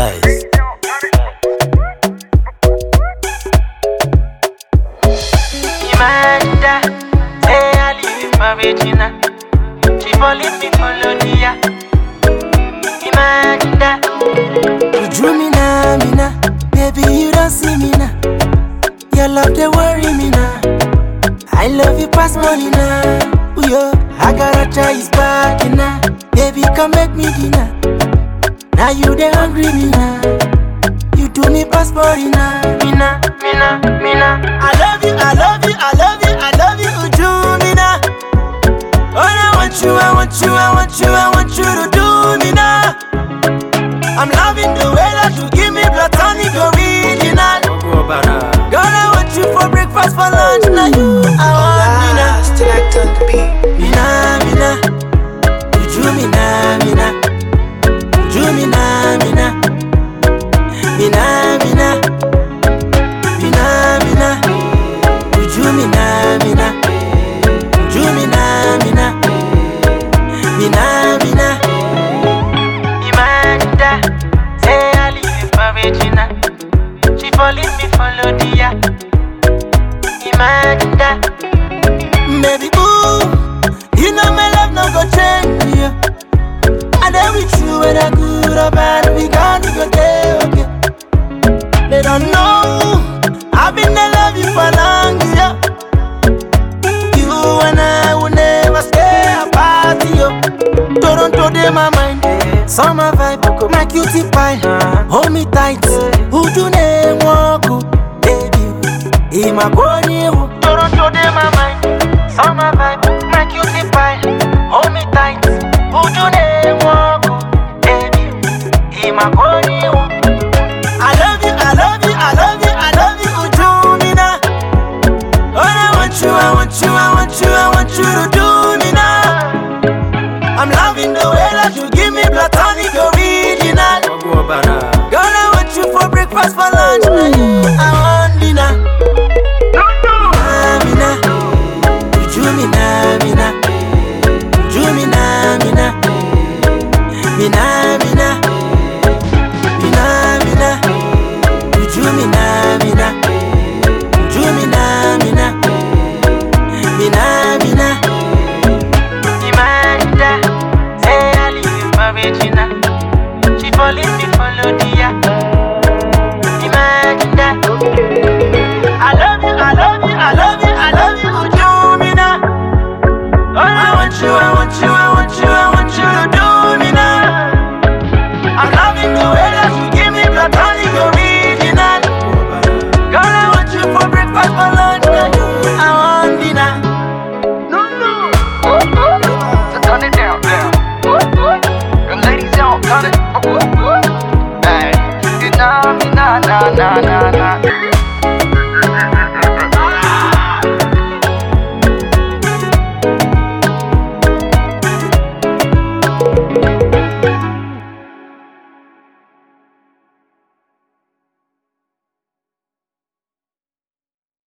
Spice. Imagine that, say I live with my Regina. She falling me for Lodia. Imagine that. You drew me now, baby, you don't see me now. Your love, they worry me now. I love you past money now. Ooh, yo, I gotta try his back now. Baby, come make me dinner. Now you they hungry me now. You do me past money now. Mina. I love you, I love you, I love you, I love you, Uju Mina. Oh, I want you, I want you, I want you, I want you to do me now. I'm loving the way that you give me platonic original. Girl, I want you for breakfast, for lunch. Now you, I want Mina. Still act on the beat. Mina. You drew me now, Mina. You drew me now, Mina. Mina. You drew me now, Mina. You drew me now, Mina. Mina. Imagine that, say I live with my Regina. She falling me for Lodia. Imagine that. Baby, ooh, you know my love no go change, yeah. I there with you whether good or bad, we gonna go there, okay. They don't know, I've been in love you for long, yeah. You and I will never stay apart, yo. Toronto de my mind, summer vibe, my cutie pie, hold me tight. Who do they walk, baby? In my body, Toronto de my mind, summer